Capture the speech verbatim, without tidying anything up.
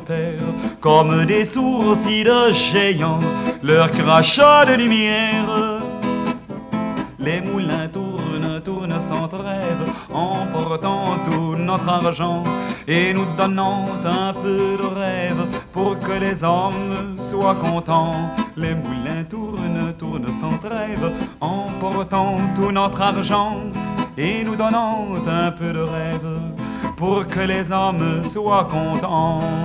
tempère, comme des sourcils de géants, leur crachat de lumière. Les moulins tournent, tournent sans trêve, emportant tout notre argent et nous donnant un peu de rêve pour que les hommes soient contents. Les moulins tournent, tournent sans trêve, emportant tout notre argent et nous donnant un peu de rêve pour que les hommes soient contents.